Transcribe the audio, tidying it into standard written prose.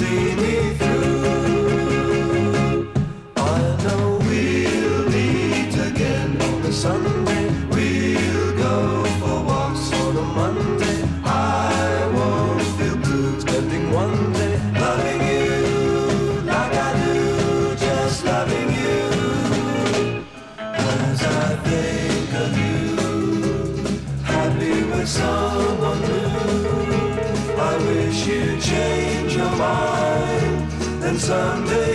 see me through. I know we'll meet again on a Sunday. We'll go for walks on a Monday. I won't feel blue spending one day loving you like I do, just loving you. As I think of you, happy with someone new, I wish you'd change your mind, and someday